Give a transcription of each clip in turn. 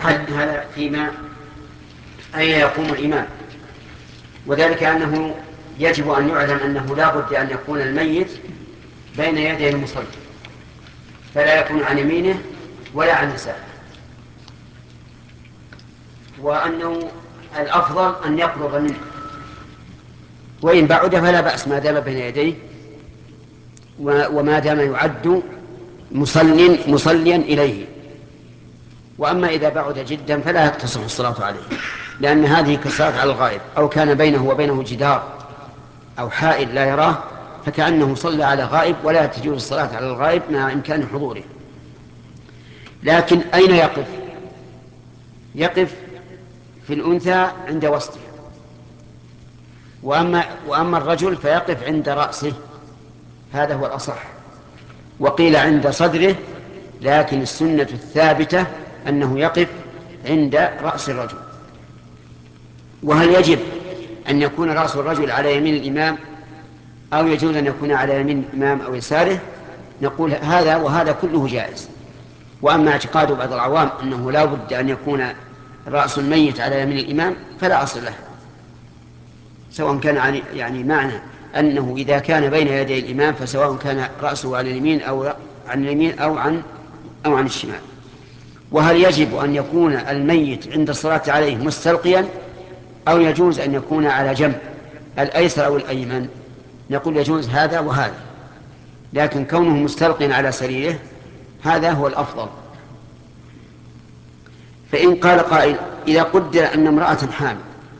يحدد هذا فيما أين يقوم الإمام، وذلك أنه يجب أن يعلم أنه لا بد أن يكون الميت بين يدي المصلي، فلا يكون عن يمينه ولا عن يساره، وأنه الأفضل أن يقرب منه، وإن بعد فلا بأس ما دام بين يديه وما دام يعد مصليا إليه. وأما إذا بعد جدا فلا تصح الصلاة عليه، لأن هذه كالصلاة على الغائب، أو كان بينه وبينه جدار أو حائل لا يراه فكأنه صلى على غائب، ولا تجوز الصلاة على الغائب مع إمكان حضوره. لكن أين يقف؟ يقف في الأنثى عند وسطها، وأما الرجل فيقف عند رأسه، هذا هو الأصح. وقيل عند صدره، لكن السنة الثابتة أنه يقف عند رأس الرجل. وهل يجب أن يكون رأس الرجل على يمين الإمام أو يجوز أن يكون على يمين الإمام أو يساره؟ نقول هذا وهذا كله جائز. وأما اعتقاد بعض العوام أنه لا بد أن يكون رأس الميت على يمين الإمام فلا أصل له، سواء كان يعني معنى أنه إذا كان بين يدي الإمام فسواء كان رأسه على اليمين أو عن اليمين أو عن الشمال. وهل يجب أن يكون الميت عند الصلاة عليه مستلقيا أو يجوز أن يكون على جنب الأيسر أو الأيمن؟ نقول يجوز هذا وهذا، لكن كونه مستلقيا على سريره هذا هو الأفضل. فإن قال قائل إذا قدر أن امرأة حامل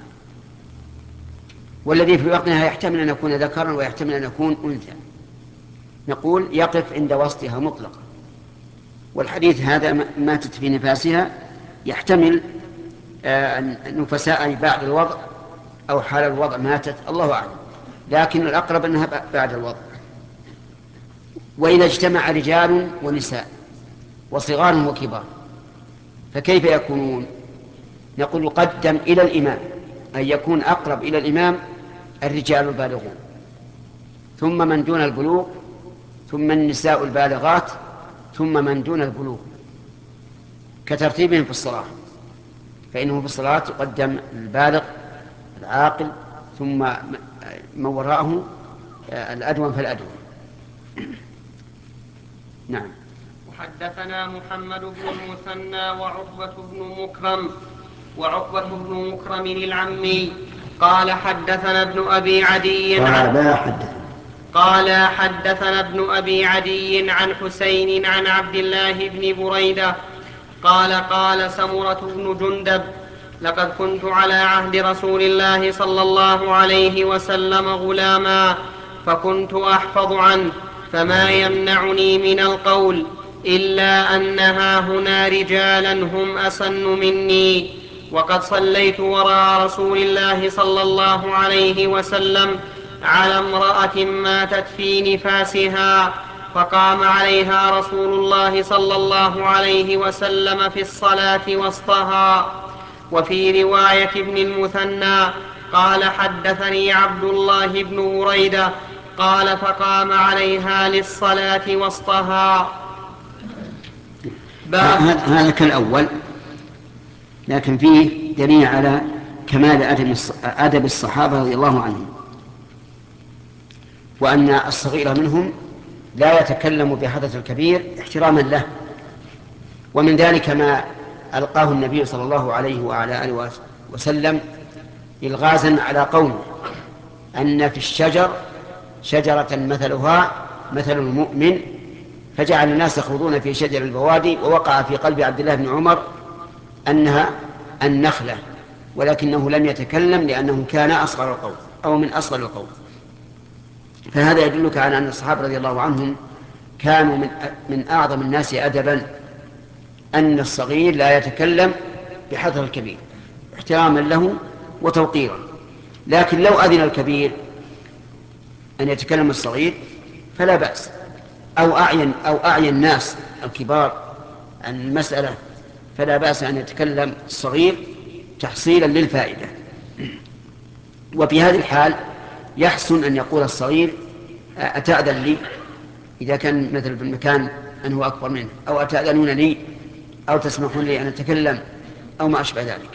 والذي في بطنها يحتمل أن يكون ذكرا ويحتمل أن يكون أنثى، نقول يقف عند وسطها مطلقا، والحديث هذا ماتت في نفاسها يحتمل نفساء بعد الوضع أو حال الوضع ماتت، الله أعلم، لكن الأقرب أنها بعد الوضع. وإذا اجتمع رجال ونساء وصغار وكبار فكيف يكونون؟ نقول يقدم إلى الإمام، أن يكون أقرب إلى الإمام الرجال البالغون، ثم من دون البلوغ، ثم النساء البالغات، ثم من دون البلوغ، كترتيبهم في الصلاة. فإنه في الصلاة يقدم البالغ العاقل، ثم من وراءه الأدون فالأدون. نعم. وحدثنا محمد بن المثنى وعقبة بن مكرم العمي قال حدثنا ابن أبي عدي عن حسين عن عبد الله بن بريدة قال سمرة بن جندب لقد كنت على عهد رسول الله صلى الله عليه وسلم غلاما فكنت أحفظ عنه، فما يمنعني من القول إلا أنها هنا رجالا هم أسن مني، وقد صليت وراء رسول الله صلى الله عليه وسلم على امرأة ماتت في نفاسها، فقام عليها رسول الله صلى الله عليه وسلم في الصلاة وسطها. وفي رواية ابن المثنى قال حدثني عبد الله بن بريدة قال فقام عليها للصلاة وسطها. هذا كالأول، لكن فيه دليل على كمال أدب الصحابة رضي الله عنهم، وأن الصغير منهم لا يتكلم بحدث الكبير احتراما له. ومن ذلك ما ألقاه النبي صلى الله عليه وعلى آله وسلم إلغازا على قوم أن في الشجر شجرة مثلها مثل المؤمن، فجعل الناس يخوضون في شجر البوادي، ووقع في قلب عبد الله بن عمر أنها النخلة، ولكنه لم يتكلم لأنه كان أصغر القوم أو من أصغر القوم. فهذا يدلك على أن الصحابة رضي الله عنهم كانوا من أعظم الناس أدبا، أن الصغير لا يتكلم بحذر الكبير احتراما له وتوقيرا. لكن لو أذن الكبير أن يتكلم الصغير فلا بأس، أو أعين الناس الكبار عن المسألة فلا بأس أن يتكلم الصغير تحصيلا للفائدة. وفي هذه الحال يحسن أن يقول الصغير أتأذن لي، إذا كان مثل في المكان أنه أكبر منه، أو أتأذنون لي، أو تسمحون لي أن أتكلم أو ما أشبه ذلك.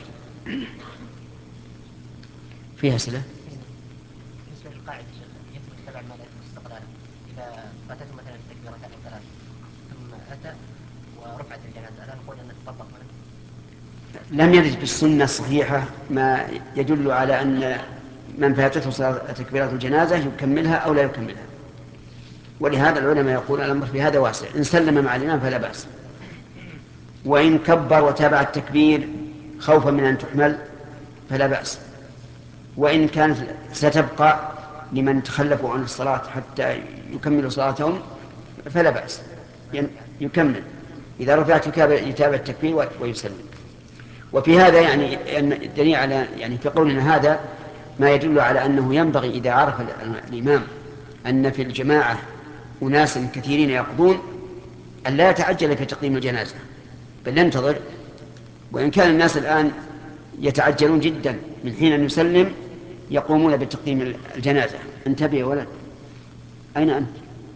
فيها أسئلة؟ بالنسبة للقاعدة يثبت تبع ما لا يثبت استقلالا. إذا فاتته مثلا تكبيرتان أو ثلاث ثم أتى ورفعت الجنازة، لا نقول أن تطبق هنا؟ لم يرد في السنة الصحيحة ما يدل على أن من فاتته صلاة تكبيرات الجنازة يكملها أو لا يكملها، ولهذا العلماء يقول الأمر في هذا واسع، إن سلم مع الإمام فلا بأس، وإن كبر وتابع التكبير خوفا من أن تحمل فلا بأس، وإن كانت ستبقى لمن تخلفوا عن الصلاة حتى يكملوا صلاتهم فلا بأس، يكمل إذا رفعت يتابع التكبير ويسلم. وفي هذا يعني أن الدليل على يعني في قولنا هذا ما يدل على أنه ينبغي إذا عرف الإمام أن في الجماعة أناس كثيرين يقضون أن لا يتعجل في تقديم الجنازة، بل ينتظر. وإن كان الناس الآن يتعجلون جدا، من حين أن يسلم يقومون بتقديم الجنازة. انتبه يا ولد، أين أنت؟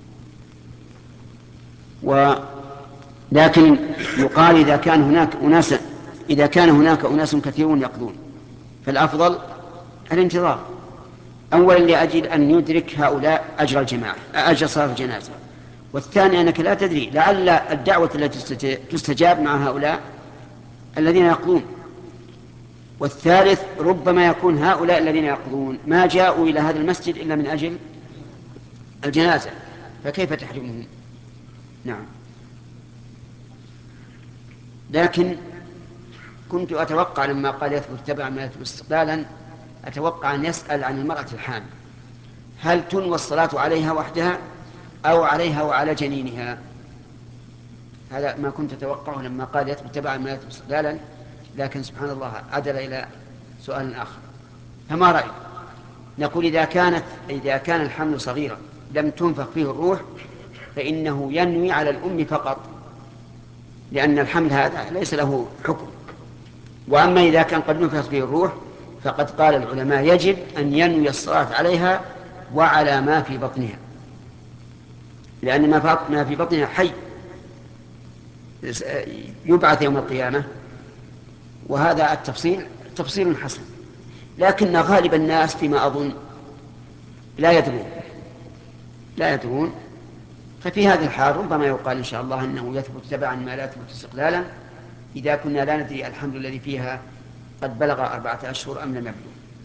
لكن يقال إذا كان هناك أناس كثيرون يقضون فالأفضل الانتظار، أولا لأجل أن يدرك هؤلاء أجر الجماعة، أجر صلاة الجنازة، والثاني أنك لا تدري لعل الدعوة التي تستجاب مع هؤلاء الذين يقضون، والثالث ربما يكون هؤلاء الذين يقضون ما جاءوا إلى هذا المسجد إلا من أجل الجنازة، فكيف تحرمهم؟ نعم. لكن كنت أتوقع لما قال يثبت تبع ما يثبت استقلالا، أتوقع أن يسأل عن المرأة الحامل، هل تنوى الصلاة عليها وحدها أو عليها وعلى جنينها؟ هذا ما كنت أتوقعه لما قال يثبت تبع ما يثبت استقلالا، لكن سبحان الله عدل إلى سؤال آخر. فما رأيك؟ نقول إذا كان الحمل صغيرا لم تنفخ فيه الروح فإنه ينوي على الأم فقط، لأن الحمل هذا ليس له حكم. وأما إذا كان قد نفخ فيه الروح فقد قال العلماء يجب أن ينوي الصلاة عليها وعلى ما في بطنها، لأن ما في بطنها حي يبعث يوم القيامة، وهذا تفصيل حسن. لكن غالب الناس فيما أظن لا يدرون، ففي هذه الحال ربما يقال إن شاء الله أنه يثبت تبعا ما لا يثبت استقلالا، إذا كنا لا ندري الحمل الذي فيها قد بلغ 4 أشهر أم لم يبلغ.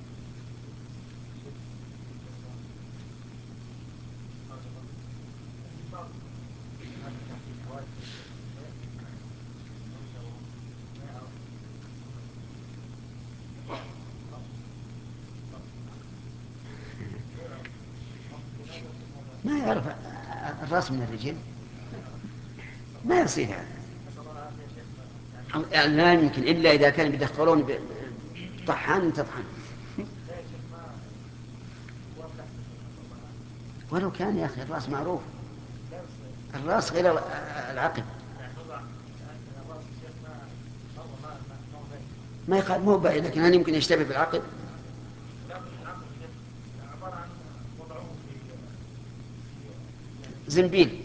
ما يعرف الرأس من الرجل، ما يصير هذا يعني، لا يمكن إلا إذا كان بيدخلون طحان تطحن. ولو كان يا أخي الرأس معروف، الرأس غير العقل، ما يقال مو بعيد، لكن هل يمكن يشتبه بالعقل؟ زنبيل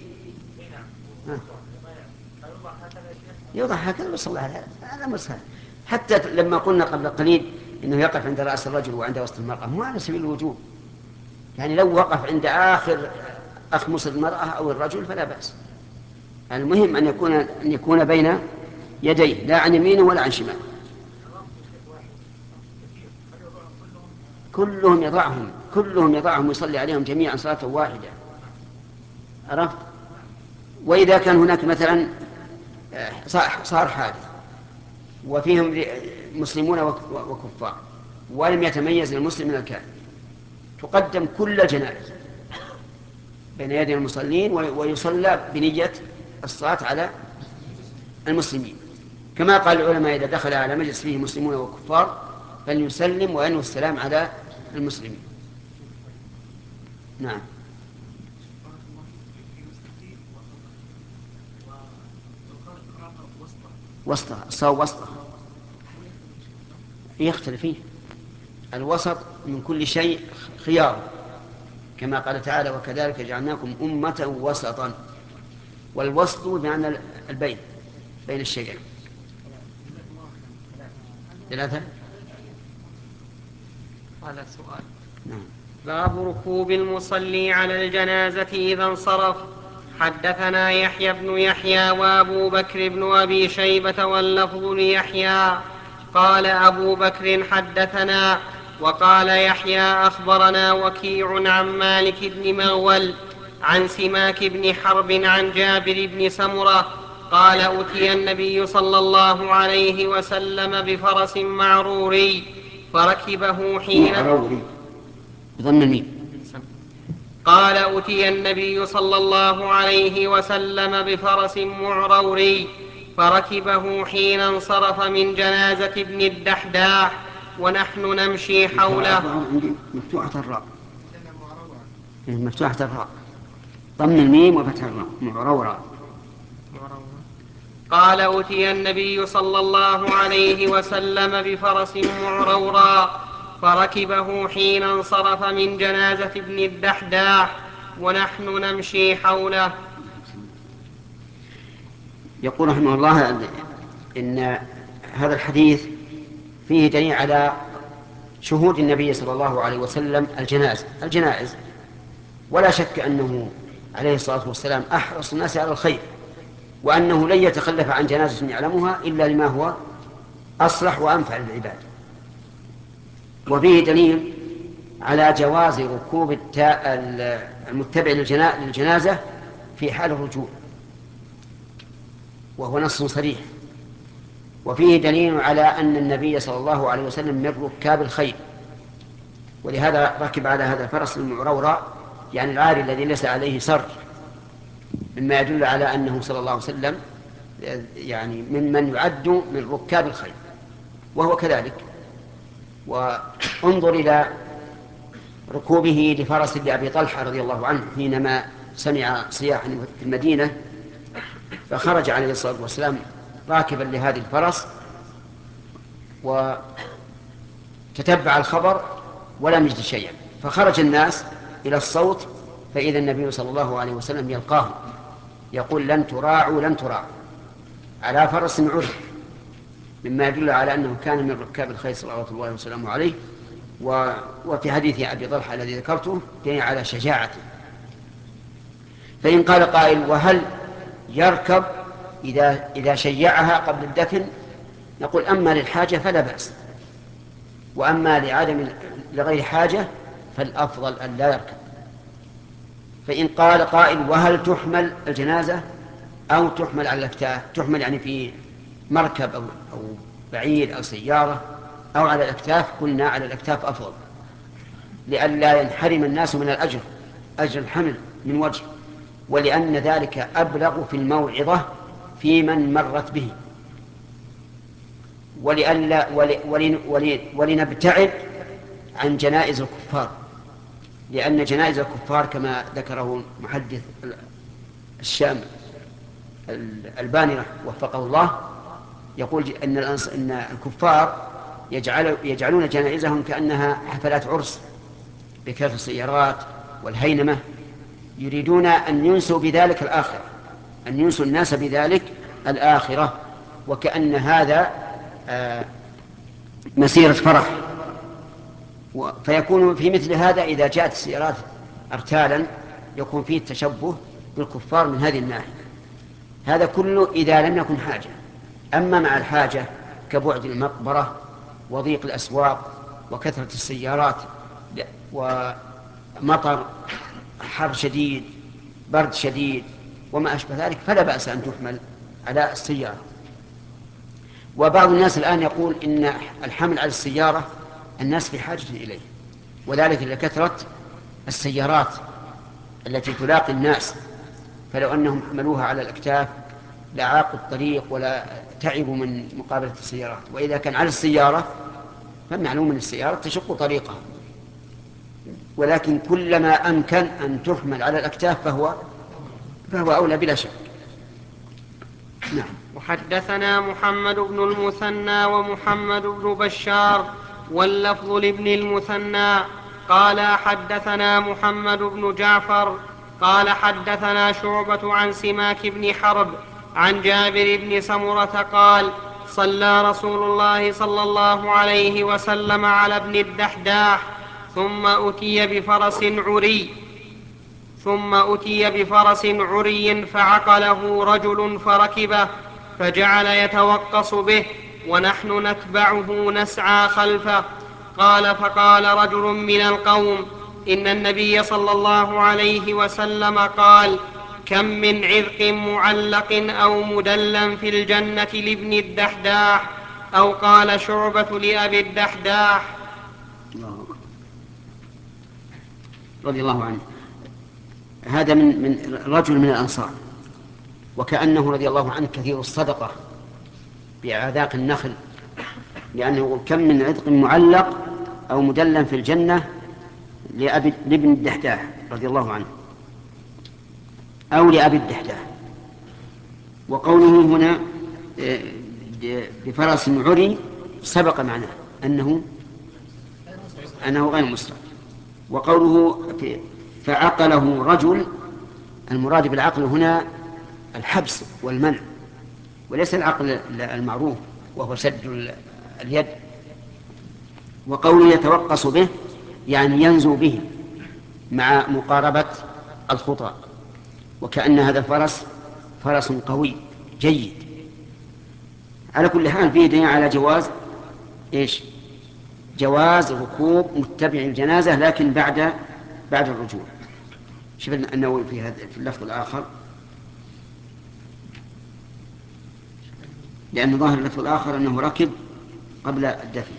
يوضع هكذا وصلى هذا مسهل. حتى لما قلنا قبل قليل إنه يقف عند رأس الرجل وعند وسط المرأة مو على سبيل الوجوب، يعني لو وقف عند آخر أخمص المرأة أو الرجل فلا بأس، المهم أن يكون بين يديه، لا عن يمينه ولا عن شماله. كلهم يضعهم ويصلي عليهم جميعا صلاة واحدة، عرفت؟ وإذا كان هناك مثلا صار حادث وفيهم مسلمون وكفار ولم يتميز المسلم من الكافر، تقدم كل الجنائز بين يدي المصلين ويصلى بنية الصلاة على المسلمين، كما قال العلماء إذا دخل على مجلس فيه مسلمون وكفار فليسلم وينوي السلام على المسلمين. نعم. وسطها الصواب وسطها يختلف فيه، الوسط من كل شيء خيار، كما قال تعالى وكذلك جعلناكم أمة وسطا، والوسط بمعنى البين بين الشيئين. 3. هذا سؤال. نعم. باب ركوب المصلي على الجنازة إذا انصرف. حدثنا يحيى بن يحيى وأبو بكر بن أبي شيبة واللفظ ليحيى. قال أبو بكر حدثنا، وقال يحيى أخبرنا وكيع عن مالك بن مغول عن سماك بن حرب عن جابر بن سمرة قال أتي النبي صلى الله عليه وسلم بفرس معروري فركبه حين معروري بضم الميم. قال أتي النبي صلى الله عليه وسلم بفرس معروري فركبه حين انصرف من جنازة ابن الدحداح ونحن نمشي حوله. مفتوحة الراء، مفتوحة الراء، ضم الميم وفتح الراء، معرورا. قال أتي النبي صلى الله عليه وسلم بفرس معرورا فركبه حين انصرف من جنازة ابن الدحداح ونحن نمشي حوله. يقول رحمه الله إن هذا الحديث فيه دليل على شهود النبي صلى الله عليه وسلم الجنائز، ولا شك أنه عليه الصلاة والسلام أحرص الناس على الخير، وأنه لن يتخلف عن جنازة يعلمها إلا لما هو أصلح وأنفع للعباد. وفيه دليل على جواز ركوب المتبع للجنازة في حال الرجوع، وهو نص صريح. وفيه دليل على أن النبي صلى الله عليه وسلم من ركاب الخيل، ولهذا ركب على هذا الفرس المعرورة، يعني العاري الذي ليس عليه سر، مما يدل على أنه صلى الله عليه وسلم يعني ممن يعد من ركاب الخيل، وهو كذلك. وانظر إلى ركوبه لفرس لأبي طلحة رضي الله عنه حينما سمع صياحا في المدينة، فخرج عليه الصلاة والسلام راكبا لهذه الفرس وتتبع الخبر ولم يجد شيئا، فخرج الناس إلى الصوت فإذا النبي صلى الله عليه وسلم يلقاه يقول لن تراعوا على فرس عرف، مما يدل على أنه كان من ركاب الخيل صلوات الله وسلامه عليه. وفي حديث أبي طلحة الذي ذكرته دليل على شجاعته. فإن قال قائل وهل يركب إذا شيعها قبل الدفن؟ نقول أما للحاجة فلا بأس، وأما لغير حاجة فالأفضل أن لا يركب. فإن قال قائل وهل تحمل الجنازة أو تحمل على الأكتاف؟ تحمل يعني في مركب أو بعير أو سيارة أو على الأكتاف؟ قلنا على الأكتاف أفضل، لئلا ينحرم الناس من أجر الحمل من وجه، ولأن ذلك أبلغ في الموعظة في من مرت به، ولنبتعد عن جنائز الكفار، لأن جنائز الكفار كما ذكره محدث الشام الباني وفقه الله يقول أن الكفار يجعلون جنائزهم كأنها حفلات عرس بكثرة السيارات والهينمة، يريدون أن ينسوا بذلك الآخرة، أن ينسوا الناس بذلك الآخرة، وكأن هذا مسيرة فرح. فيكون في مثل هذا إذا جاءت السيارات ارتالا يكون فيه التشبه بالكفار من هذه الناحية. هذا كله إذا لم يكن حاجة. أما مع الحاجة كبعد المقبرة وضيق الأسواق وكثرة السيارات ومطر حر شديد برد شديد وما أشبه ذلك فلا بأس أن تحمل على السيارة. وبعض الناس الآن يقول إن الحمل على السيارة الناس في حاجة إليه، وذلك لكثرة السيارات التي تلاقي الناس، فلو أنهم حملوها على الأكتاف لعاقوا الطريق ولا تعبوا من مقابلة السيارات. وإذا كان على السيارة فمعلوم أن السيارة تشق طريقها، ولكن كلما أمكن أن تحمل على الأكتاف فهو أولى بلا شك. نعم. وحدثنا محمد بن المثنى ومحمد بن بشار واللفظ لابن المثنى قال حدثنا محمد بن جعفر قال حدثنا شعبة عن سماك بن حرب عن جابر بن سمرة قال صلى رسول الله صلى الله عليه وسلم على ابن الدحداح ثم أتي بفرس عري فعقله رجل فركبه فجعل يتوقص به ونحن نتبعه نسعى خلفه. قال فقال رجل من القوم إن النبي صلى الله عليه وسلم قال كم من عذق معلق أو مدلى في الجنة لابن الدحداح، أو قال شعبة لأبي الدحداح. الله أكبر. رضي الله عنه. هذا من رجل من الأنصار، وكأنه رضي الله عنه كثير الصدقة بأعذاق النخل، لأنه يقول كم من عذق معلق أو مدلى في الجنة لابن الدحداح رضي الله عنه أو لأبي الدحداح. وقوله هنا بفرس عري سبق معناه أنه غير مسرع. وقوله فعقله رجل، المراد بالعقل هنا الحبس والمنع، وليس العقل المعروف وهو شد اليد. وقوله يتوقص به يعني ينزو به مع مقاربة الخطى، وكأن هذا الفرس فرس قوي جيد. على كل حال فيه دليل على جواز ركوب متبع الجنازة، لكن بعد الرجوع. شوف النووي في اللفظ الآخر، لأن ظاهر اللفظ الآخر أنه ركب قبل الدفن.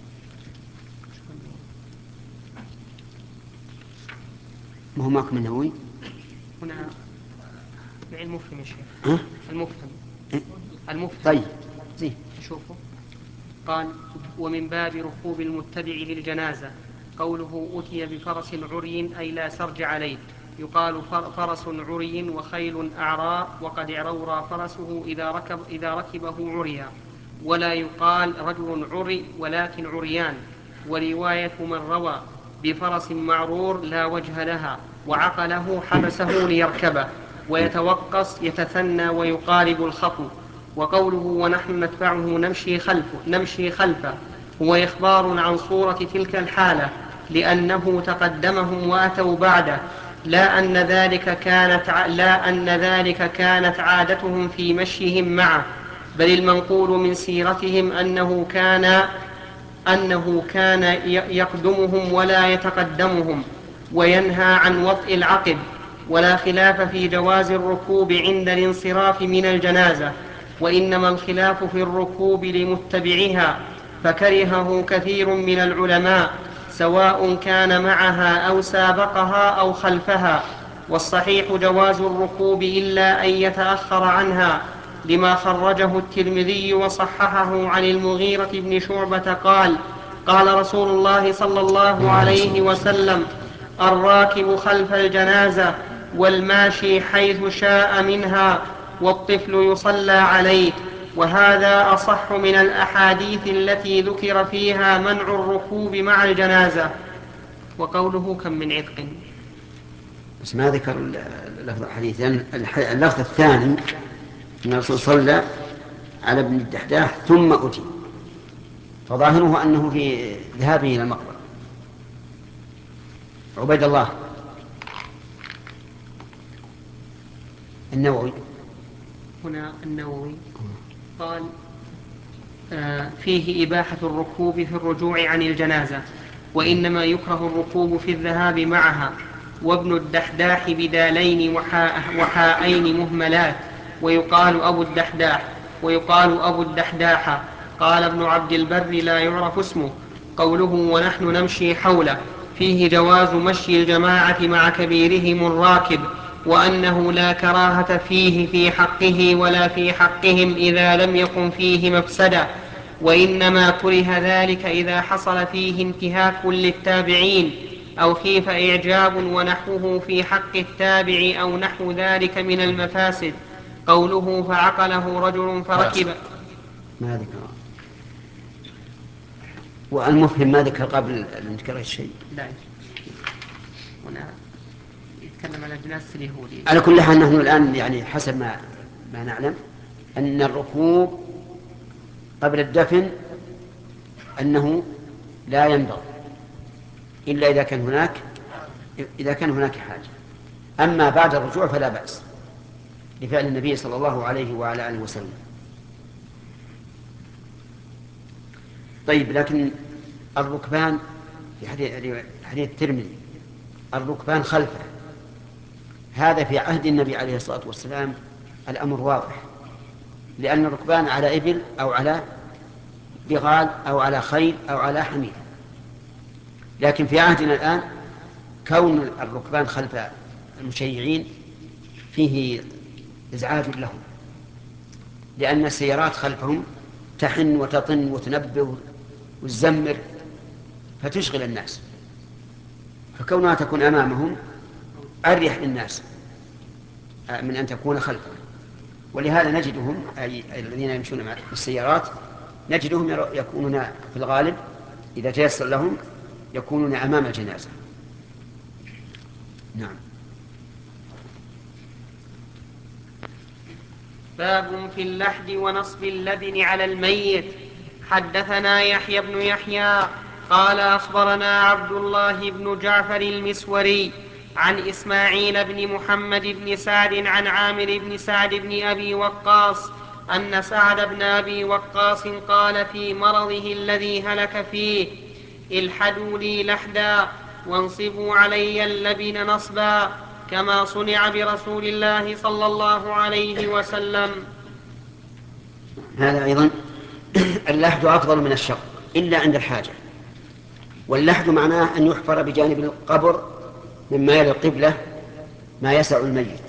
ما هو معكم النووي هنا المفهم يا شيخ. المفهم. طيب زين. شوفوا قال ومن باب ركوب المتبع للجنازة قوله أتي بفرس عري أي لا سرج عليه. يقال فرس عري وخيل أعراء وقد اعرورى فرسه إذا ركبه عريا، ولا يقال رجل عري ولكن عريان. ورواية من روى بفرس معرور لا وجه لها، وعقله حبسه ليركبه ويتوقص يتثنى ويقارب الخطو. وقوله ونحن نتبعه نمشي خلفه هو إخبار عن صورة تلك الحالة، لأنه تقدمهم وأتوا بعده، لا أن ذلك كانت عادتهم في مشيهم معه، بل المنقول من سيرتهم أنه كان يقدمهم ولا يتقدمهم وينهى عن وطئ العقب. ولا خلاف في جواز الركوب عند الانصراف من الجنازة، وإنما الخلاف في الركوب لمتبعها، فكرهه كثير من العلماء سواء كان معها أو سابقها أو خلفها. والصحيح جواز الركوب إلا أن يتأخر عنها، لما خرجه الترمذي وصححه عن المغيرة بن شعبة قال رسول الله صلى الله عليه وسلم الراكب خلف الجنازة والماشي حيث شاء منها والطفل يصلى عليه. وهذا أصح من الأحاديث التي ذكر فيها منع الركوب مع الجنازة. وقوله كم من عتق، بس ما ذكر اللفظ الحديث، لأن اللفظ الثاني أن الرسول صلى على ابن الدحداح ثم أتي، فظاهره أنه في ذهابه إلى المقبرة. عبيد الله النووي. هنا النووي قال فيه إباحة الركوب في الرجوع عن الجنازة، وإنما يكره الركوب في الذهاب معها. وابن الدحداح بدالين وحاءين مهملات، ويقال أبو الدحداح. قال ابن عبد البر لا يعرف اسمه. قوله ونحن نمشي حوله فيه جواز مشي الجماعة مع كبيرهم الراكب، وأنه لا كراهة فيه في حقه ولا في حقهم إذا لم يكن فيه مفسدة، وإنما كره ذلك إذا حصل فيه انتهاك للتابعين أو خيف إعجاب ونحوه في حق التابع أو نحو ذلك من المفاسد. قوله فعقله رجل فركب ما ذكر، والمفهم ما ذكر قبل أن ذكر الشيء. لا هنا يتكلم على جنازة اليهودي. على كل حال نحن الآن يعني حسب ما نعلم أن الركوب قبل الدفن أنه لا ينبغي إلا إذا كان هناك حاجة. أما بعد الرجوع فلا بأس لفعل النبي صلى الله عليه وعلى آله وسلم. طيب، لكن الركبان في حديث الترمذي الركبان خلفه، هذا في عهد النبي عليه الصلاة والسلام الأمر واضح، لأن الركبان على إبل أو على بغال أو على خيل أو على حمير. لكن في عهدنا الآن كون الركبان خلف المشيعين فيه إزعاج لهم، لأن السيارات خلفهم تحن وتطن وتنبه وتزمر فتشغل الناس، فكونها تكون أمامهم أريح للناس من أن تكون خلفهم. ولهذا نجدهم أي الذين يمشون بالسيارات نجدهم يكونون في الغالب إذا تيسر لهم يكونون أمام الجنازة. نعم. باب في اللحد ونصب اللبن على الميت. حدثنا يحيى بن يحيى قال أخبرنا عبد الله بن جعفر المسوري عن إسماعيل بن محمد بن سعد عن عامر بن سعد بن أبي وقاص أن سعد بن أبي وقاص قال في مرضه الذي هلك فيه: الحدوا لي لحدا وانصبوا علي اللبن نصبا، كما صنع برسول الله صلى الله عليه وسلم. هذا أيضا اللحد أفضل من الشق إلا عند الحاجة. واللحد معناه أن يحفر بجانب القبر مما يلي القبلة ما يسع الميت،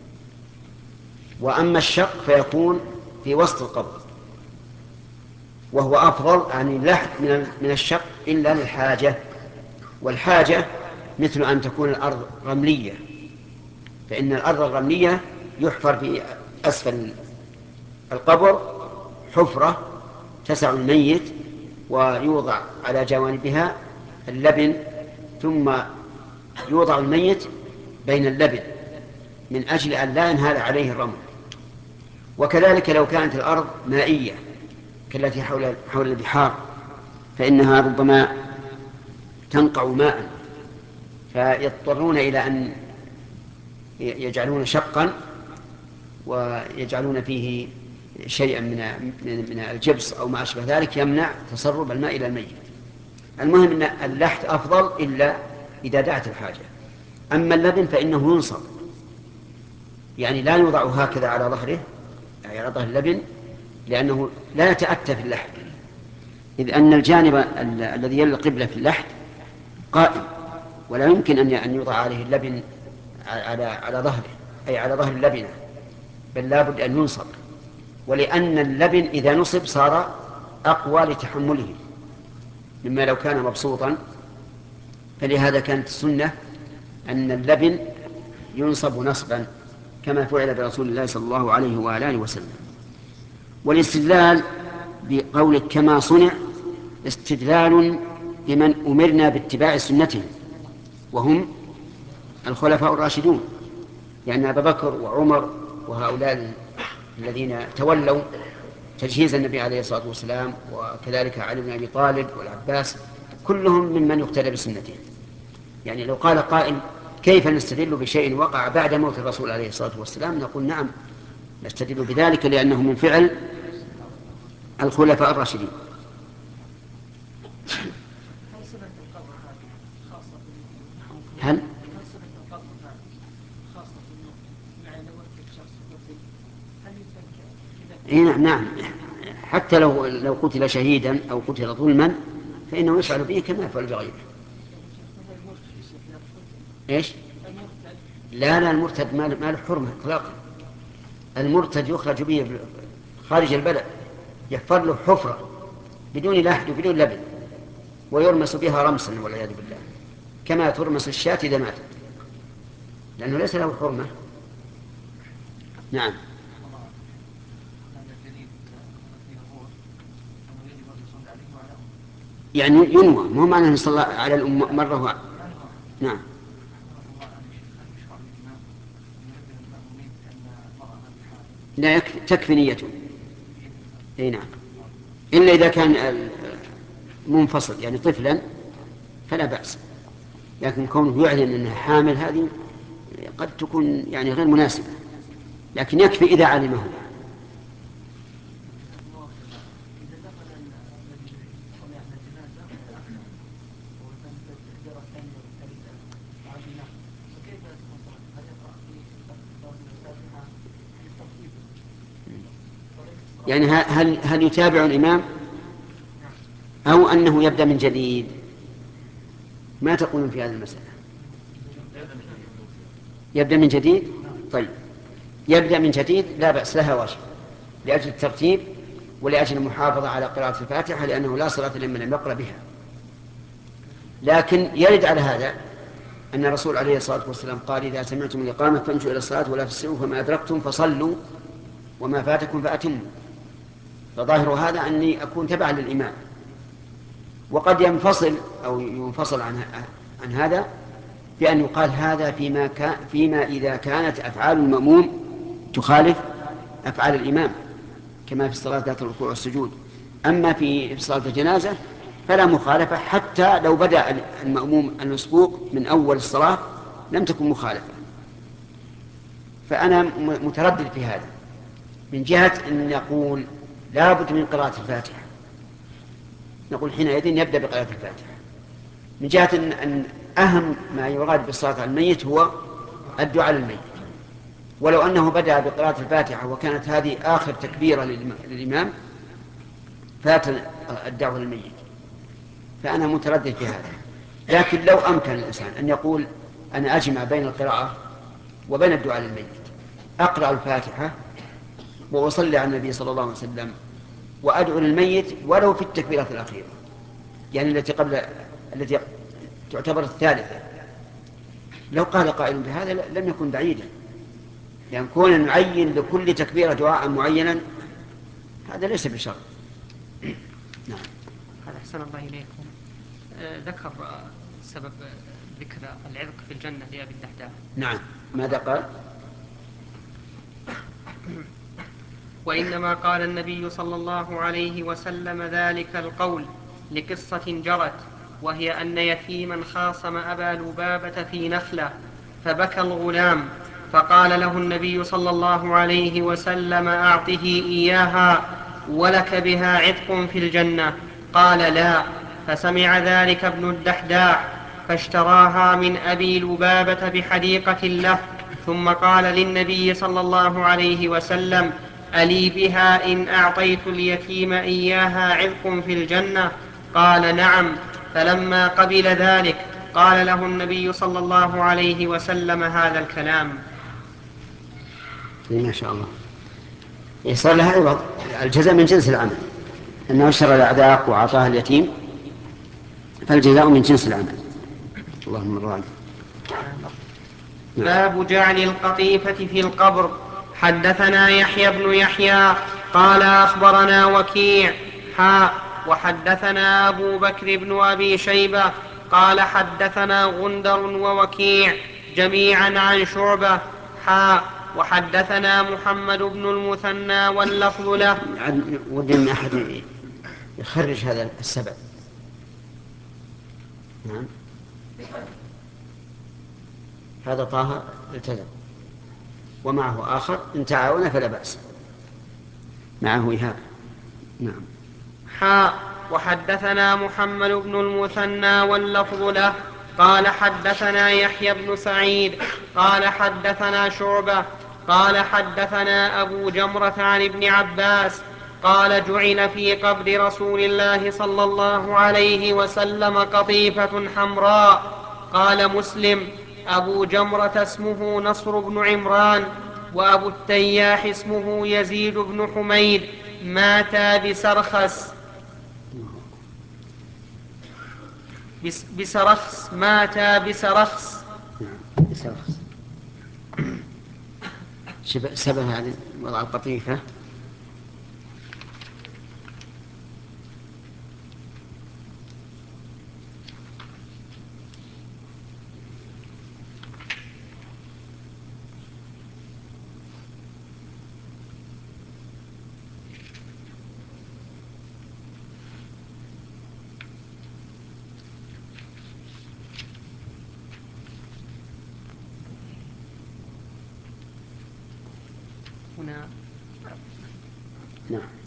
وأما الشق فيكون في وسط القبر، وهو أفضل عن اللحد من الشق إلا للحاجة. والحاجة مثل أن تكون الأرض رملية، فإن الأرض الرملية يحفر في أسفل القبر حفرة تسع الميت ويوضع على جوانبها اللبن، ثم يوضع الميت بين اللبن من أجل أن لا ينهال عليه الرمل. وكذلك لو كانت الأرض مائية كالتي حول البحار فإنها ربما تنقع ماء، فيضطرون إلى أن يجعلون شقا ويجعلون فيه شيئا من الجبس أو ما أشبه ذلك يمنع تسرب الماء إلى الميت. المهم أن اللحد أفضل إلا إذا دعت الحاجة. أما اللبن فإنه ينصب، يعني لا يوضع هكذا على ظهره، يعني على ظهر اللبن، لأنه لا يتأتى في اللحد، إذ أن الجانب الذي يلي القبلة في اللحد قائم، ولا يمكن أن يوضع عليه اللبن على ظهره، أي على ظهر اللبنة، بل لا بد أن ينصب. ولأن اللبن إذا نصب صار أقوى لتحمله مما لو كان مبسوطا، فلهذا كانت السنة أن اللبن ينصب نصبا كما فعل برسول الله صلى الله عليه وآله وسلم. والاستدلال بقولك كما صنع استدلال بمن أمرنا باتباع سنته وهم الخلفاء الراشدون، يعني أبا بكر وعمر وهؤلاء الذين تولوا تجهيز النبي عليه الصلاة والسلام، وكذلك علي بن أبي طالب والعباس، كلهم ممن يقتدى بسنته. يعني لو قال قائل كيف نستدل بشيء وقع بعد موت الرسول عليه الصلاة والسلام، نقول نعم نستدل بذلك لأنه من فعل الخلفاء الراشدين. هل نعم، حتى لو قتل شهيدا أو قتل ظلما فإنه يفعل به كما يفعل بغيره. إيش؟ لا المرتد ما له حرمة إطلاقا. المرتد يخرج به خارج البلد، يحفر له حفرة بدون لحد وبدون لبن ويرمس بها رمسا والعياذ بالله، كما ترمس الشاة إذا ماتت، لأنه ليس له حرمة. نعم. يعني ينوى، مو معنى أن صلى على الأم مرة نعم. لا تكفي نيته. اي نعم. إلا إذا كان منفصل يعني طفلا فلا بأس، لكن كونه يعلن أنها حامل هذه قد تكون يعني غير مناسبة، لكن يكفي إذا علمه. يعني هل يتابع الإمام أو أنه يبدأ من جديد؟ ما تقولون في هذه المسألة؟ يبدأ من جديد. طيب يبدأ من جديد لا بأس، لها وجه لأجل الترتيب ولأجل المحافظة على قراءة الفاتحة، لأنه لا صلاة لمن لم يقرأ بها. لكن يرد على هذا أن الرسول عليه الصلاة والسلام قال: إذا سمعتم الإقامة فامشوا إلى الصلاة ولا تسرعوا، فما أدركتم فصلوا وما فاتكم فأتموا. فظاهر هذا أني أكون تبعا للإمام. وقد ينفصل أو ينفصل عن هذا بأن يقال هذا فيما إذا كانت أفعال المأموم تخالف أفعال الإمام، كما في الصلاة ذات الركوع والسجود. أما في صلاة الجنازة فلا مخالفة، حتى لو بدأ المأموم المسبوق من أول الصلاة لم تكن مخالفة. فأنا متردد في هذا، من جهة أن نقول لا بد من قراءة الفاتحة، نقول حينئذ يبدأ بقراءة الفاتحة، من جهة أن أهم ما يراد بالصلاة على الميت هو الدعاء للميت. ولو أنه بدأ بقراءة الفاتحة وكانت هذه آخر تكبيرة للإمام فات الدعوة للميت، فأنا متردد في هذا. لكن لو أمكن الإنسان أن يقول أنا أجمع بين القراءة وبين الدعاء للميت، أقرأ الفاتحة وأصلي على النبي صلى الله عليه وسلم وأدعو للميت ولو في التكبيرة الأخيرة، يعني التي تعتبر الثالثة. لو قال قائل بهذا لم يكن بعيدا، يعني كون نعين لكل تكبيرة دعاء معينا هذا ليس بشرط. نعم. هذا أحسن الله إليكم. ذكر سبب ذكر العذق في الجنة لأبي الدحداح. نعم. ماذا قال؟ وإنما قال النبي صلى الله عليه وسلم ذلك القول لقصة جرت، وهي أن يتيما خاصم أبا لبابة في نخلة، فبكى الغلام، فقال له النبي صلى الله عليه وسلم: أعطه إياها ولك بها عتق في الجنة. قال: لا. فسمع ذلك ابن الدحداح فاشتراها من أبي لبابة بحديقة له، ثم قال للنبي صلى الله عليه وسلم: ألي بها إن أعطيت اليتيم إياها عذق في الجنة؟ قال: نعم. فلما قبل ذلك قال له النبي صلى الله عليه وسلم هذا الكلام. ما شاء الله. صار لها عوض، الجزاء من جنس العمل، أنه اشترى الأعذاق وأعطاها اليتيم، فالجزاء من جنس العمل. اللهم الراجع. باب جعل القطيفة في القبر. حدثنا يحيى بن يحيى قال أخبرنا وكيع وحدثنا أبو بكر بن أبي شيبة قال حدثنا غندر ووكيع جميعا عن شعبة وحدثنا محمد بن المثنى واللفظ له. ودي من أحد يخرج هذا السبب. نعم. هذا طه التزم ومعه آخر إن تعاون فلا بأس، معه إهاب. نعم. وحدثنا محمد بن المثنى واللفظ له قال حدثنا يحيى بن سعيد قال حدثنا شعبة قال حدثنا أبو جمرة عن ابن عباس قال: جعل في قبر رسول الله صلى الله عليه وسلم قطيفة حمراء. قال مسلم: أبو جمرة اسمه نصر بن عمران، وأبو التياح اسمه يزيد بن حميد، ماتا بسرخس ماتا بسرخس. سبب هذه وضع القطيفة.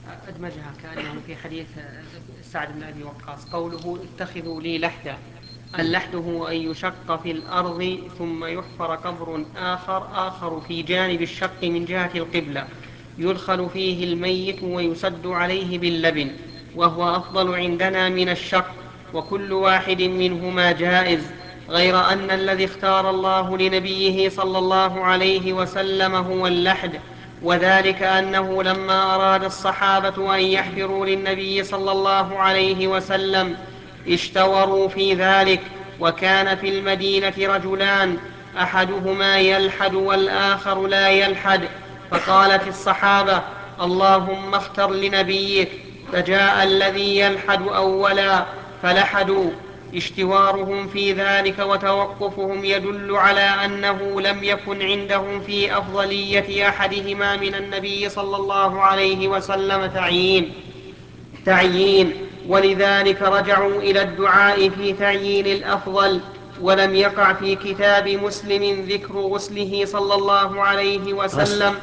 أدمجها كأنه في حديث سعد بن أبي وقاص قوله اتخذوا لي لحدا. اللحد هو أن يشق في الأرض ثم يحفر قبر آخر في جانب الشق من جهة القبلة يدخل فيه الميت ويسد عليه باللبن، وهو أفضل عندنا من الشق، وكل واحد منهما جائز، غير أن الذي اختار الله لنبيه صلى الله عليه وسلم هو اللحد، وذلك أنه لما أراد الصحابة أن يحفروا للنبي صلى الله عليه وسلم اشتوروا في ذلك، وكان في المدينة رجلان أحدهما يلحد والآخر لا يلحد، فقالت الصحابة اللهم اختر لنبيك، فجاء الذي يلحد أولا فلحدوا. اشتوارهم في ذلك وتوقفهم يدل على أنه لم يكن عندهم في أفضلية أحدهما من النبي صلى الله عليه وسلم تعيين، ولذلك رجعوا إلى الدعاء في تعيين الأفضل. ولم يقع في كتاب مسلم ذكر غسله صلى الله عليه وسلم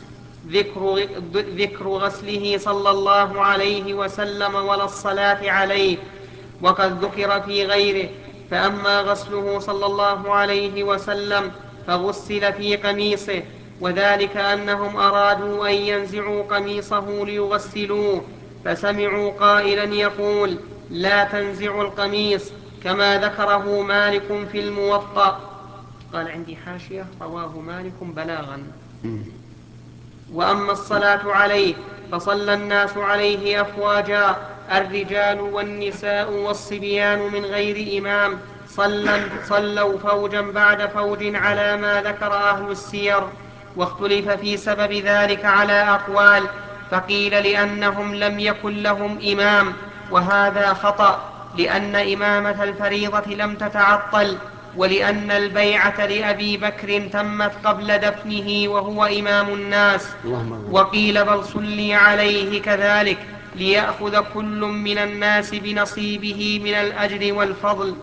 ذكر غسله صلى الله عليه وسلم ولا الصلاة عليه، وقد ذكر في غيره. فأما غسله صلى الله عليه وسلم فغسل في قميصه، وذلك أنهم أرادوا أن ينزعوا قميصه ليغسلوه، فسمعوا قائلا يقول لا تنزعوا القميص، كما ذكره مالك في الموطأ. قال عندي حاشية رواه مالك بلاغا. وأما الصلاة عليه فصلى الناس عليه أفواجا، الرجال والنساء والصبيان من غير إمام، صلوا فوجا بعد فوج على ما ذكر أهل السير، واختلف في سبب ذلك على أقوال، فقيل لأنهم لم يكن لهم إمام، وهذا خطأ، لأن إمامة الفريضة لم تتعطل، ولأن البيعة لأبي بكر تمت قبل دفنه وهو إمام الناس. وقيل بل صلي عليه كذلك ليأخذ كل من الناس بنصيبه من الأجر والفضل.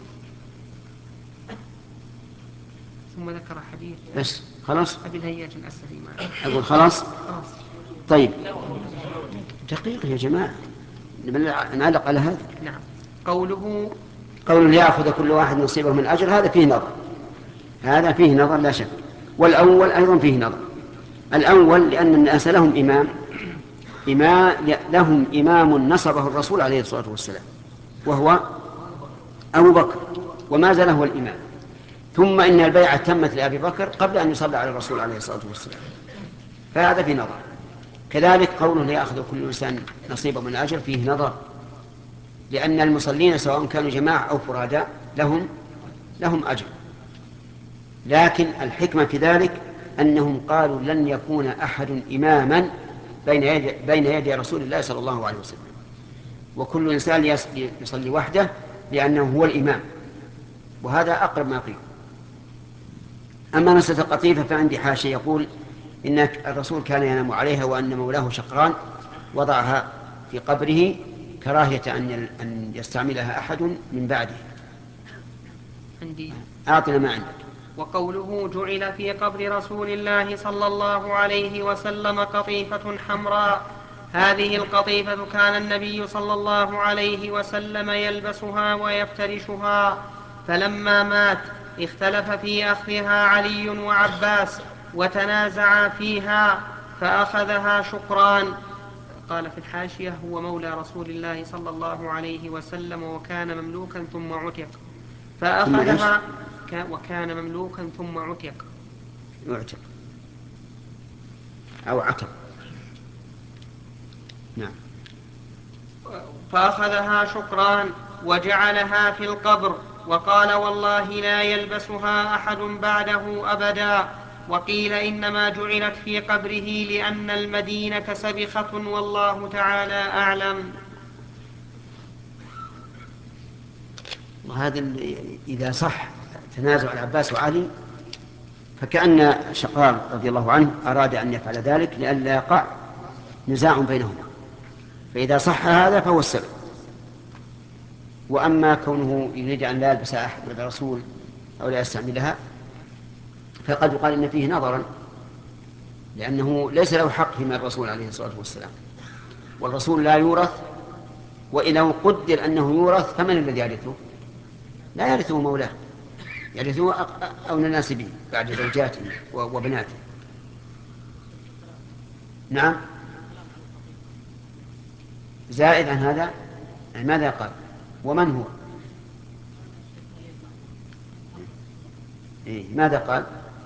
ثم ذكر حديث بس خلاص أبي الهياج الأسدي أقول خلاص. طيب دقيقة يا جماعة نعلق على هذا. نعم. قوله ليأخذ كل واحد نصيبه من الأجر، هذا فيه نظر، هذا فيه نظر لا شك. والأول أيضا فيه نظر. الأول لأن الناس لهم إمام نصبه الرسول عليه الصلاة والسلام وهو أبو بكر، وما زال هو الإمام، ثم إن البيعة تمت لأبي بكر قبل أن يصلى على الرسول عليه الصلاة والسلام، فهذا فيه نظر. كذلك قوله ليأخذ كل إنسان نصيبه من الأجر فيه نظر، لأن المصلين سواء كانوا جماعة أو فرادى لهم أجر، لكن الحكمة في ذلك أنهم قالوا لن يكون أحد إماما بين يدي رسول الله صلى الله عليه وسلم، وكل إنسان يصلي وحده لأنه هو الإمام، وهذا أقرب ما قيل. أما مسألة القطيفة فعندي حاشية يقول إن الرسول كان ينام عليها وأن مولاه شقران وضعها في قبره كراهية أن يستعملها أحد من بعده. أعطنا ما عندك. وقوله جعل في قبر رسول الله صلى الله عليه وسلم قطيفة حمراء، هذه القطيفة كان النبي صلى الله عليه وسلم يلبسها ويفترشها، فلما مات اختلف في أخذها علي وعباس وتنازعا فيها، فأخذها شقران. قال في الحاشية هو مولى رسول الله صلى الله عليه وسلم وكان مملوكا ثم عتق، فأخذها وكان مملوكا ثم عتق أو عتق. نعم. فأخذها شقران وجعلها في القبر، وقال والله لا يلبسها أحد بعده أبدا. وقيل إنما جعلت في قبره لأن المدينة سبخة، والله تعالى أعلم. وهذا إذا صح تنازع العباس وعلي فكأن شقران رضي الله عنه أراد أن يفعل ذلك لئلا يقع نزاع بينهما، فإذا صح هذا فهو السبب. وأما كونه يريد أن لا يلبس أحد من الرسول أو لا يستعملها فقد يقال إن فيه نظرا، لأنه ليس له حق فيما الرسول عليه الصلاة والسلام. والرسول لا يورث، ولو قدر أنه يورث فمن الذي يرثه؟ لا يرثه مولاه، يرثه أولى الناس به بعد زوجاته وبناته. نعم، زائد عن هذا. ماذا قال؟ ومن هو؟ ماذا قال؟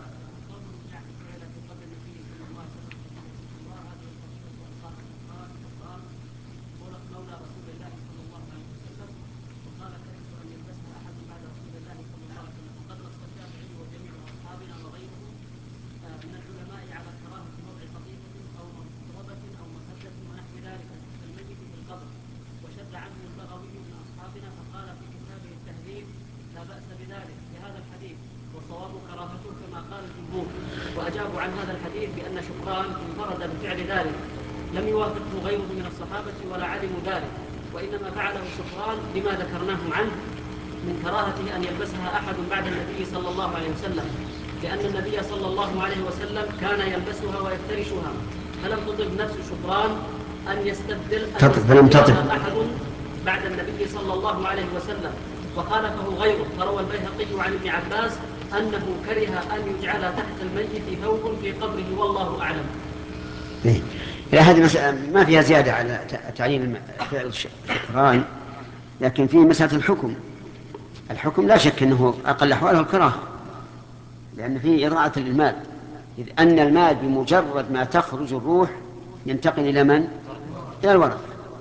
وأجابوا عن هذا الحديث بأن شكران انفرد بفعل ذلك، لم يوافقه غيره من الصحابة ولا علموا ذلك، وإنما فعله شكران لما ذكرناه عنه من كراهته أن يلبسها أحد بعد النبي صلى الله عليه وسلم، لأن النبي صلى الله عليه وسلم كان يلبسها ويفترشها، فلم تطب نفس شكران أن يستبدل أحد بعد النبي صلى الله عليه وسلم، وخالفه غيره. فروى البيهقي عن ابن عباس أنه كره أن يجعل تحت الميت ثوب في قبره، والله أعلم. هذه مسألة ما فيها زيادة على تعليل فعل الشكران، لكن في مسألة الحكم لا شك أنه أقل أحواله الكراهة، لأن فيه إضاعة للمال، إذ أن المال بمجرد ما تخرج الروح ينتقل إلى من؟ إلى الورثة.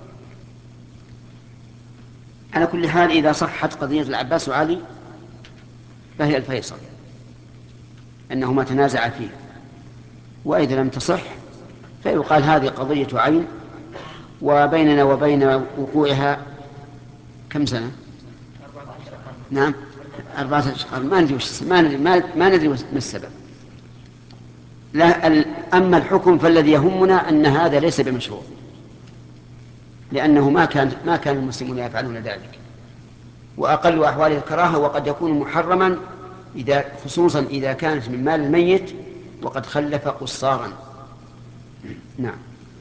على كل حال إذا صحت قضية العباس وعلي فهي الفيصل، أنهما تنازعا فيه، وإذا لم تصح فيقال هذه قضية عين، وبيننا وبين وقوعها كم سنة؟ نعم 14 أشهر. ما ندري ما السبب. لا أما الحكم فالذي يهمنا أن هذا ليس بمشروع، لأنه ما كان المسلمون يفعلون ذلك، وأقل أحوال الكراهة، وقد يكون محرما خصوصا إذا كانت من مال الميت وقد خلف قصارا. نعم.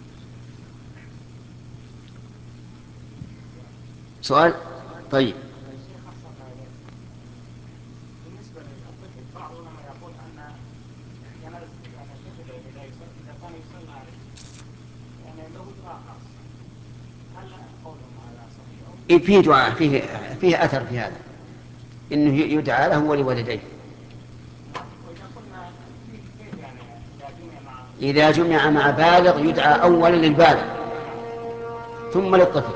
سؤال؟ طيب. بالنسبة للطفل بعض العلماء يقول أن جنازة الطفل إذا كان يصلى عليه يعني له دعاء خاص، هل قولهم هذا صحيح؟ فيه دعاء، فيه أثر في هذا، إنه يدعى له ولوالديه. إذا جمع مع بالغ يدعى أولا للبالغ ثم للطفل.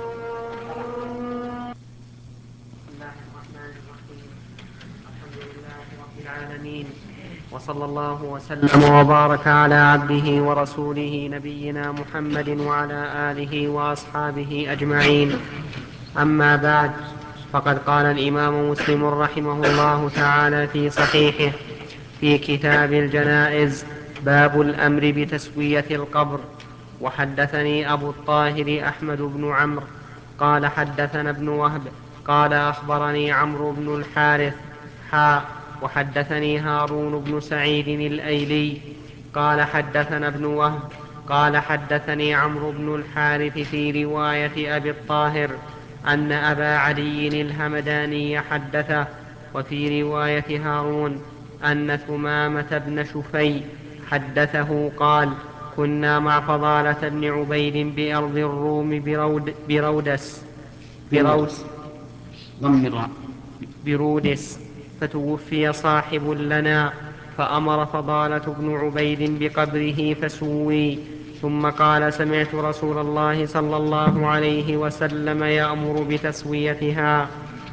بسم الله الرحمن الرحيم، الحمد لله رب العالمين، وصلى الله وسلم وبارك على عبده ورسوله نبينا محمد وعلى آله وأصحابه أجمعين. أما بعد، فقد قال الإمام مسلم رحمه الله تعالى في صحيحه في كتاب الجنائز: باب الأمر بتسوية القبر. وحدثني أبو الطاهر أحمد بن عمرو قال حدثنا ابن وهب قال أخبرني عمرو بن الحارث وحدثني هارون بن سعيد الأيلي قال حدثنا ابن وهب قال حدثني عمرو بن الحارث في رواية أبي الطاهر أن أبا علي الهمداني حدثه، وفي رواية هارون أن ثمامة بن شفي حدثه قال: كنا مع فضالة بن عبيد بأرض الروم برودس، فتوفي صاحب لنا، فأمر فضالة بن عبيد بقبره فسوي، ثم قال: سمعت رسول الله صلى الله عليه وسلم يأمر بتسويتها.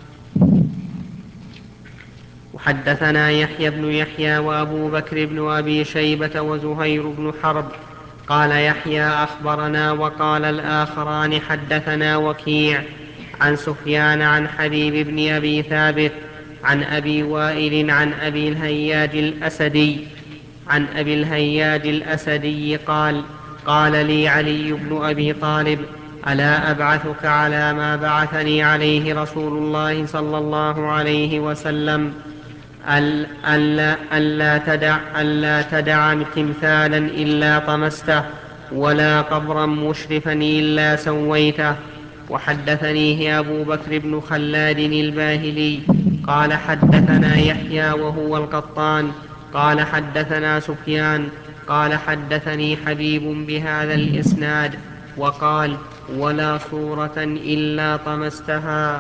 وحدثنا يحيى بن يحيى وأبو بكر بن أبي شيبة وزهير بن حرب. قال يحيى: أخبرنا، وقال الآخران: حدثنا وكيع عن سفيان عن حبيب بن أبي ثابت عن أبي وائل عن أبي الهياج الأسدي قال: قال لي علي بن أبي طالب: ألا أبعثك على ما بعثني عليه رسول الله صلى الله عليه وسلم، ألا تدع تمثالا إلا طمسته، ولا قبرا مشرفا إلا سويته. وحدثنيه أبو بكر بن خلاد الباهلي قال حدثنا يحيى وهو القطان قال حدثنا سفيان قال حدثني حبيب بهذا الإسناد وقال ولا صورة إلا طمستها.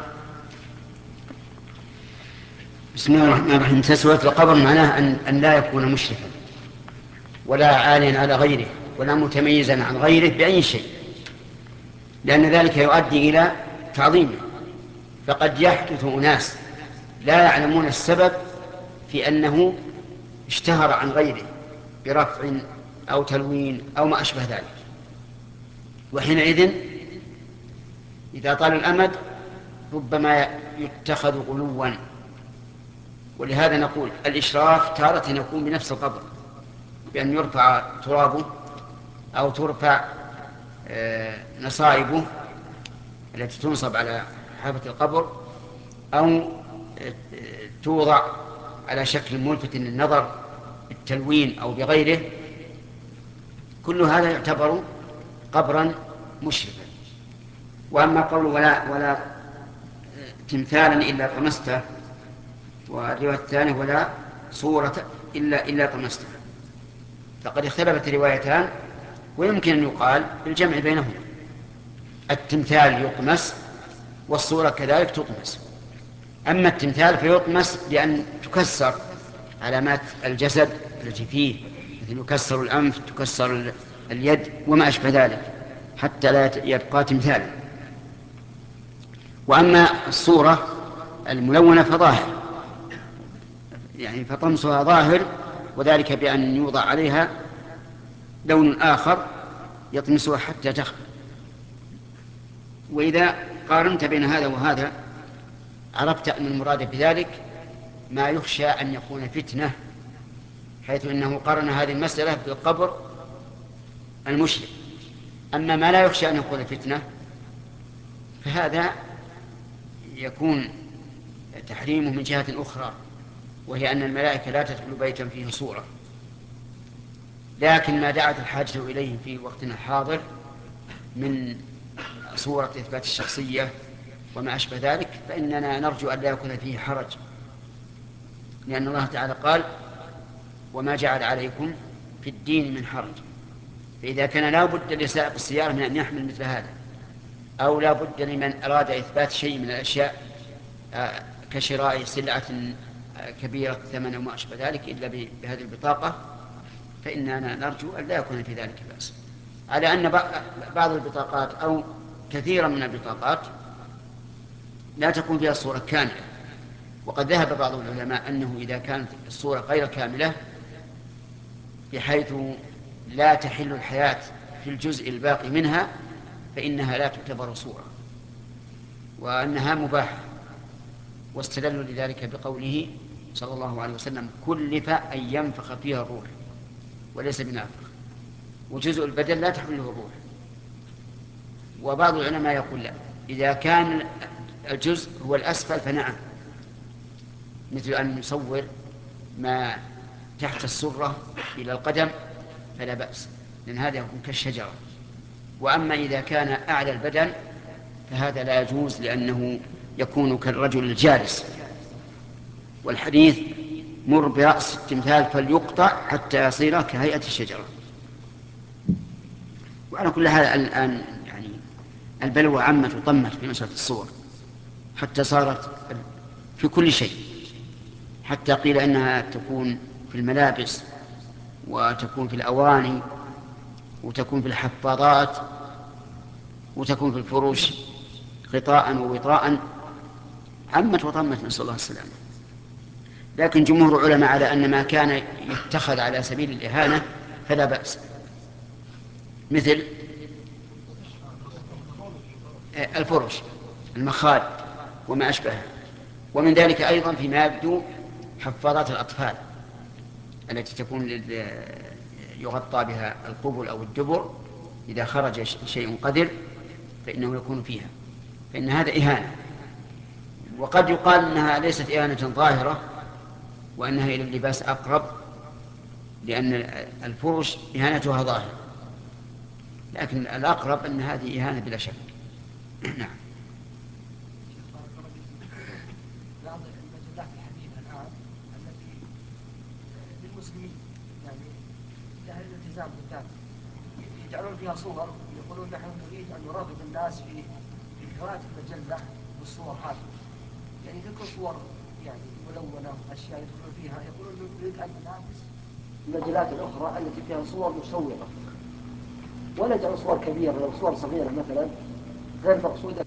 بسم الله الرحمن الرحيم. تسوية القبر معناه أن لا يكون مشرفا ولا عاليا على غيره ولا متميزا عن غيره بأي شيء، لأن ذلك يؤدي إلى تعظيمه. فقد يحدث أناس لا يعلمون السبب في أنه اشتهر عن غيره برفع أو تلوين أو ما أشبه ذلك، وحينئذ إذا طال الأمد ربما يتخذ غلوا. ولهذا نقول الإشراف تارة يكون بنفس القبر، بأن يرفع ترابه أو ترفع نصائبه التي تنصب على حافة القبر، أو توضع على شكل ملفت للنظر بالتلوين أو بغيره. كل هذا يعتبر قبرا مشرفا. وأما قول ولا تمثالا إلا طمسته، والرواية الثانية ولا صورة إلا طمسته، فقد اختلفت الروايتان، ويمكن أن يقال بالجمع بينهما. التمثال يطمس والصورة كذلك تطمس. أما التمثال فيطمس بأن تكسر علامات الجسد التي فيه، مثل يكسر الأنف، تكسر اليد وما أشبه ذلك، حتى لا يبقى تمثالا. وأما الصورة الملونة فظاهر، يعني فطمسها ظاهر، وذلك بأن يوضع عليها لون آخر يطمسها حتى تخفى. وإذا قارنت بين هذا وهذا عرفت أن المراد بذلك ما يخشى أن يكون فتنة، حيث إنه قارن هذه المسألة بالقبر المشرك. أما ما لا يخشى أن يكون فتنة فهذا يكون تحريمه من جهة أخرى، وهي أن الملائكة لا تدخل بيتا فيه صورة. لكن ما دعت الحاجة إليه في وقتنا الحاضر من صورة إثبات الشخصية وما أشبه ذلك فإننا نرجو أن لا يكون فيه حرج، لأن الله تعالى قال وما جعل عليكم في الدين من حرج. فإذا كان لا بد لسائق السيارة من أن يحمل مثل هذا، أو لا بد لمن أراد إثبات شيء من الأشياء كشراء سلعة كبيرة ثمن وما أشبه ذلك إلا بهذه البطاقة، فإننا نرجو أن لا يكون في ذلك بأس. على أن بعض البطاقات أو كثيرا من البطاقات لا تكون فيها الصورة كاملة، وقد ذهب بعض العلماء أنه إذا كانت الصورة غير كاملة بحيث لا تحل الحياة في الجزء الباقي منها فإنها لا تعتبر صورة، وأنها مباحة. واستدلوا لذلك بقوله صلى الله عليه وسلم كلف أن ينفخ فيها الروح وليس بنافخ، وجزء البدن لا تحمله الروح. وبعض العلماء يقول لا، إذا كان الجزء هو الأسفل فنعم، مثل أن نصور ما تحت السرة إلى القدم فلا بأس، لأن هذا يكون كالشجرة. وأما إذا كان أعلى البدن فهذا لا يجوز، لأنه يكون كالرجل الجالس. والحديث مر برأس التمثال فليقطع حتى يصير كهيئة الشجرة. وعلى كل حال الآن يعني البلوى عمت وطمت في مسألة الصور حتى صارت في كل شيء، حتى قيل إنها تكون في الملابس وتكون في الأواني وتكون في الحفاضات وتكون في الفروش غطاء ووطاء، عمت وطمت، نسأل الله السلامة. لكن جمهور العلماء على أن ما كان يتخذ على سبيل الإهانة فلا بأس، مثل الفرش، المخاد وما أشبهها. ومن ذلك أيضا فيما يبدو حفاظات الأطفال التي تكون يغطى بها القبل أو الدبر، إذا خرج شيء قدر فإنه يكون فيها، فإن هذا إهانة. وقد يقال أنها ليست إهانة ظاهرة وأنها إلى اللباس أقرب، لأن الفرش إهانتها ظاهرة. لكن الأقرب أن هذه إهانة بلا شك. نعم. بعض المجلات الحديثة الآن التي للمسلمين يعني لأهل الالتزام بالذات يجعلون فيها صور يقولون نحن نريد أن نرغب الناس في قراءة المجلة بالصور هذه، يعني تلك صور يعني ملونة أشياء يدخلون فيها، يقولون نريد أن ننافس المجلات الأخرى التي فيها صور مشوقة، ولا يجعلون صور كبيرة أو صور صغيرة مثلا غير مقصودة